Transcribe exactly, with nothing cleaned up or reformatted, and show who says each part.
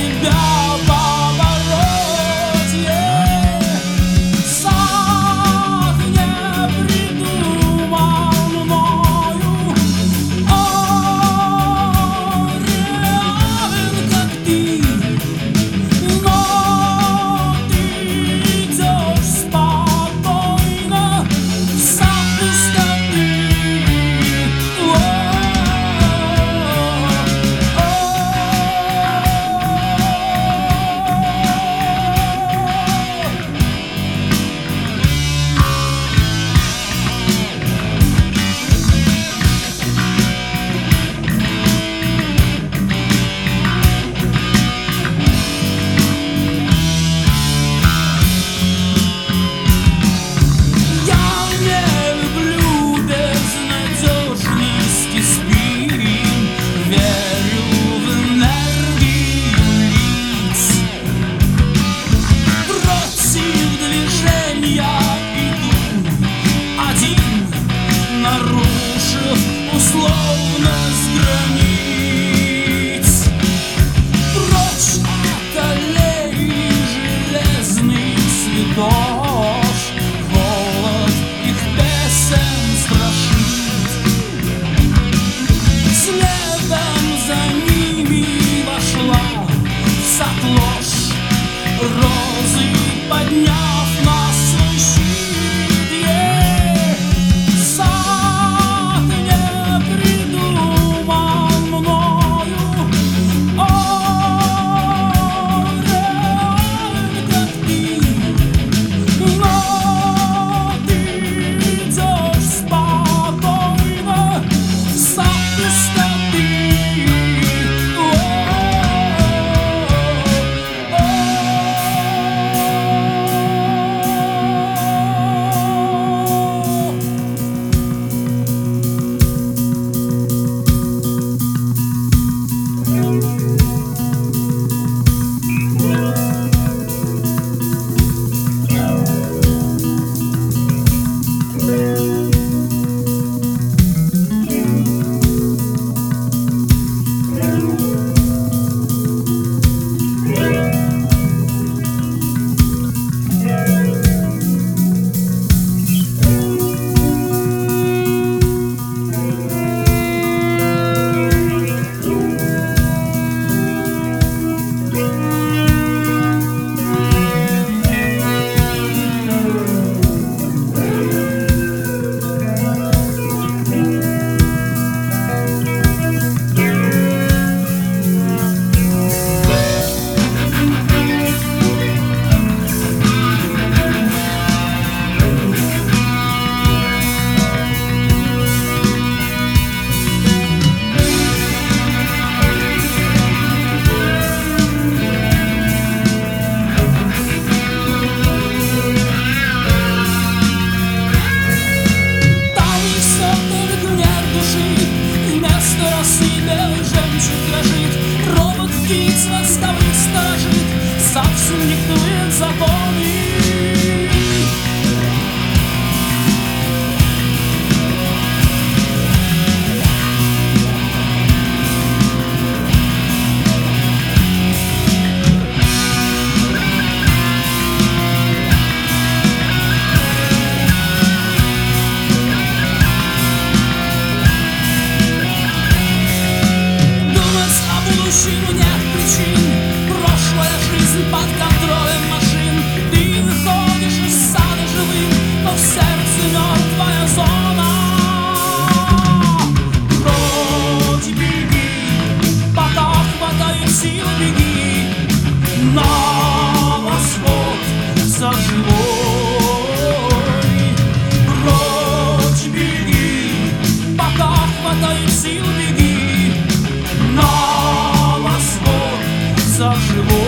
Speaker 1: тебя побороть. Сад не придумал мною, он реален, как ты, но ты идешь спокойно в сад пустоты. Нарушив условность границ, прочь от аллеи железных цветов, голод их песен страшит. Следом за ними вошла в сад ложь розы, подняв на свой щит. Восставых сторожит, совсем диктует законы. Думать о будущем нет причин. Прошлая жизнь под контролем машин. Ты выходишь из сада живым, но в сердце мертвая зона. Прочь беги, пока хватает сил, беги на восход за живой. Прочь беги, пока хватает сил, беги на восход за живой.